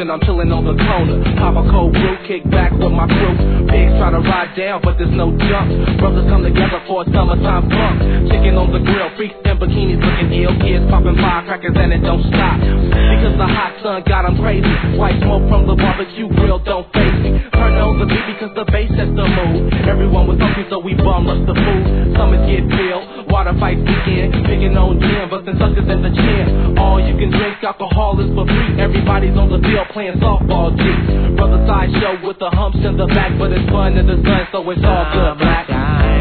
smoking, I'm chilling on the corner. Pop a cold brew, kick back with my crew. Pigs try to ride down, but there's no jump. Brothers come together for a summertime bump. Chicken on the grill, freaks in bikinis looking ill. Kids popping firecrackers and it don't stop. Because the hot sun got them crazy. White smoke from the barbecue grill don't face me. Turn on the beat because the bass sets the mood. Everyone was hungry so we bum us the food. Summers get filled, water fights begin. Picking on gin, busting suckers in the chin. All you can drink, alcohol is for free. Everybody's on the field playing softball G. Brother side show with the humps in the back, but it's fun in the sun, so it's all good, black.